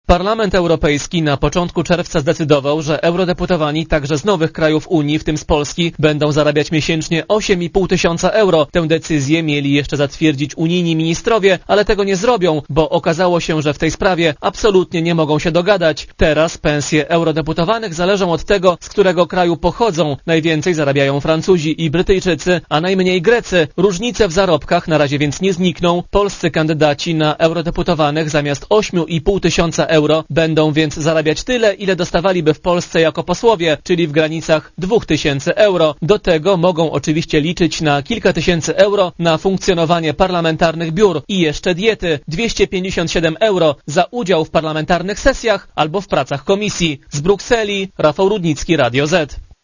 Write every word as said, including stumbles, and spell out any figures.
Parlament Europejski na początku czerwca zdecydował, że eurodeputowani także z nowych krajów Unii, w tym z Polski, będą zarabiać miesięcznie osiem i pół tysiąca euro. Tę decyzję mieli jeszcze zatwierdzić unijni ministrowie, ale tego nie zrobią, bo okazało się, że w tej sprawie absolutnie nie mogą się dogadać. Teraz pensje eurodeputowanych zależą od tego, z którego kraju pochodzą. Najwięcej zarabiają Francuzi i Brytyjczycy, a najmniej Grecy. Różnice w zarobkach na razie więc nie znikną. Polscy kandydaci na eurodeputowanych zamiast osiem i pół tysiąca euro będą więc zarabiać tyle, ile dostawaliby w Polsce jako posłowie, czyli w granicach dwóch tysięcy euro. Do tego mogą oczywiście liczyć na kilka tysięcy euro na funkcjonowanie parlamentarnych biur i jeszcze diety dwieście pięćdziesiąt siedem euro za udział w parlamentarnych sesjach albo w pracach komisji. Z Brukseli Rafał Rudnicki, Radio Z.